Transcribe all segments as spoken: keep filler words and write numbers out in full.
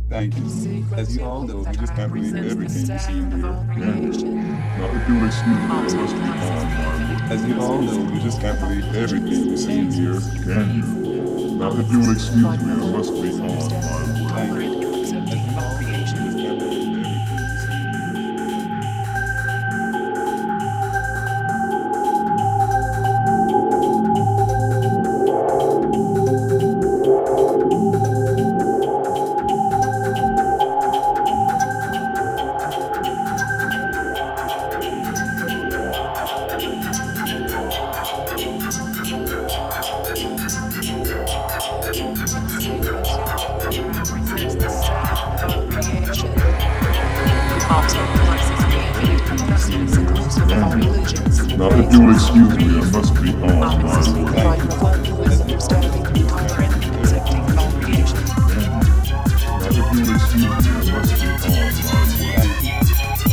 Thank you. As you all know, we just can't believe everything you see and hear. Now, if you'll excuse me, I must be on my way. As you all know, we just can't believe everything you see and hear. Can you? Now, if you'll excuse me, I must be on my way. Thank you. As you all know, we just can't believe everything you see and hear. Now, if you'll excuse me, I must be on my way. Thank you. As you Now, if you'll excuse me, I must be on my way. Thank you.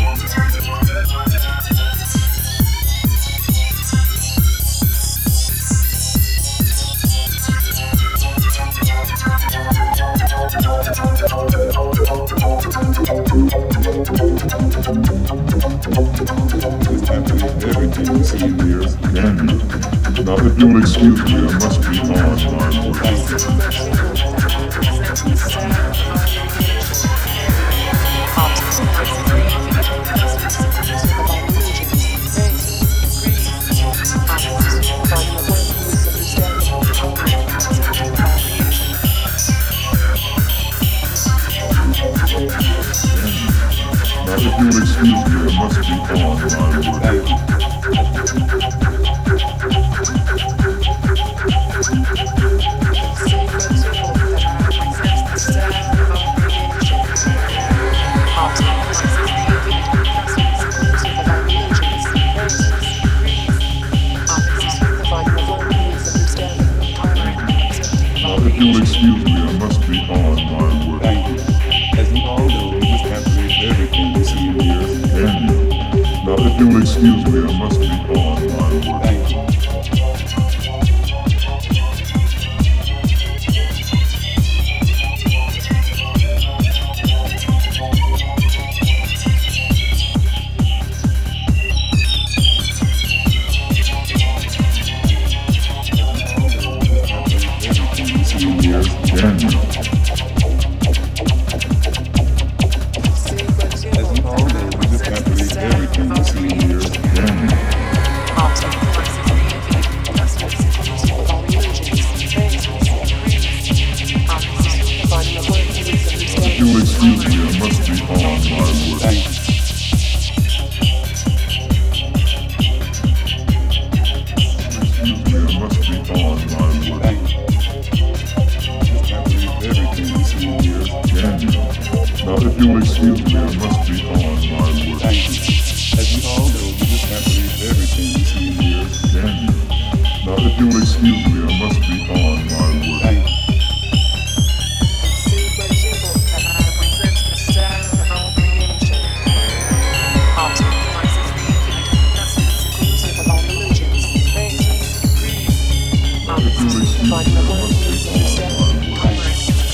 Just can't believe everything you see and hear. Can you? Now, if you'll excuse me, I must be on my way. Thank you. Now, if you'll excuse me, I must be on my way. Thank you. Now, if you'll excuse me, I must be on my way. Thank you. As you all know, we just can't believe everything we see and hear. Can you? Now, if you'll excuse me, I must be on my way. Thank you. Can you? As you all know, we just can't believe everything we see and hear. Can you? If you'll excuse me, I must be on my way. Thank you. Excuse me, I must be on my way. Thank you. Just can't believe everything we see and hear. Can you? Now, if you'll excuse me, I must be on my way. Thank you. As you all know, we just can't believe everything we see and hear. Can you? Now, if you'll excuse me, I must be on my way. Thank you. Now, if you'll excuse me, I must be on my way.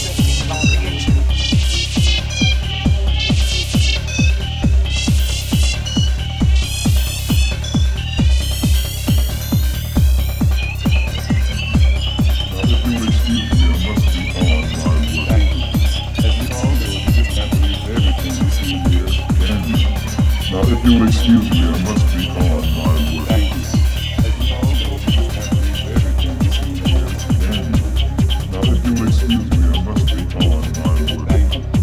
Now, if you'll excuse me, I must be on my way. Thank you. As you all know, we just can't believe everything we see and hear. Can you? Now, if you'll excuse me, I must be on my way. Thank you. As you all know, we just can't believe everything we see and hear. Can you? Now, if you'll excuse me, I must be on my way. Thank you.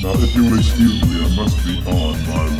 Now if you will excuse me, I must be on my